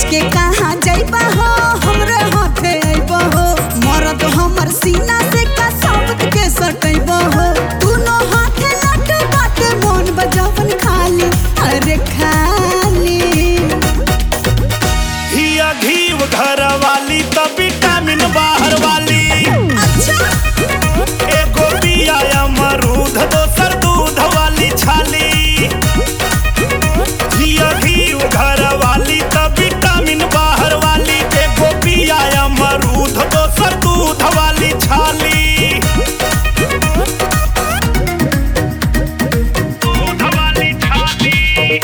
के कहाँ जाइबा हो हमरे हाथे आइबा हो मरद हमर सीना से का शब्द के सटैबा हो दोनों हाथे नट बाटे मन बजावन खाली अरे खाली हिया घीव घर वाली त विटामिन बाहर वाली अच्छा एगो बिया अमरूद दोसर दूध वाली छाली हिया घीव घर वाली त विटामिन बाहर वाली एगो बिया अमरूद दोसर दूध वाली छाली दूध वाली छाली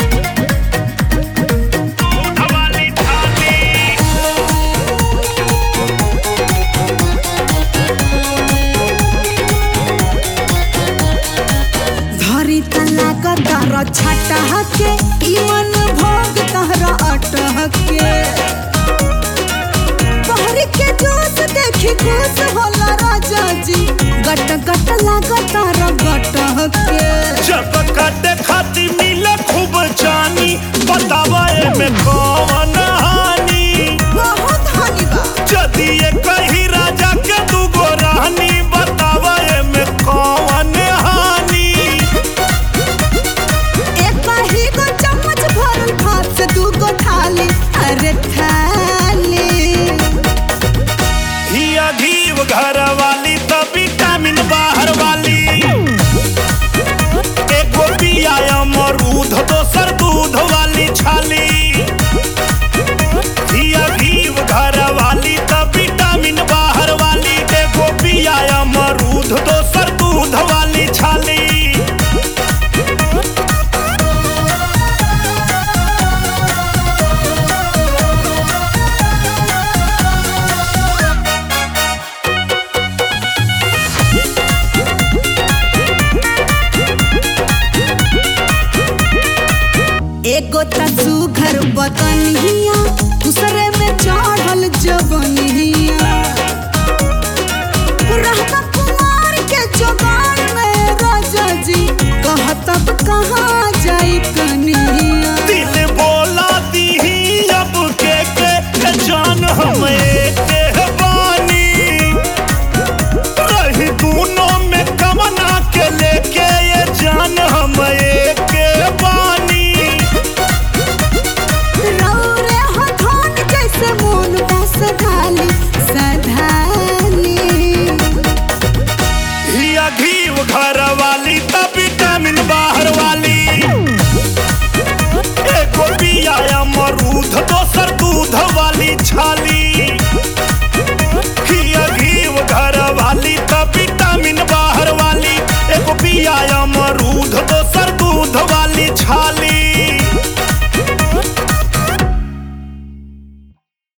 दूध वाली छाली धरी तना कतर छटा के ई मन भोग तहरा अटह के बहरी के जोश देखी खुश होला राजा जी गट गट लागत गटह के जब काटे खाती मिले खूब जानी बतावा एमे कौन हानि बहुत हानि बा जदी ये कही राजा के दूगो रानी बतावा एमे कौन हानि एक ही गो चम्मच भरल भात से दू गो थाली अरे थाली हिया घीव घर वाली त विटामिन बाहर वाली एगो बिया अमरूद दोसर दूध वाली छाली हिया घीव घर वाली त विटामिन बाहर वाली एगो बिया अमरूद दोसर दूध वाली छाली एगो तसू घर बतनिया दूसरे में चढ़ल जवनिया रहता कुमार के जोगान में राजा जी कहतब कहाँ जाई कनिया दिल बोला दी अब के जान हम एक बानी रही दोनों में कमना के लेके ये जान हम एक बानी रौरे हथौन जैसे मोन बस ढाली सधाली हिया घीव घर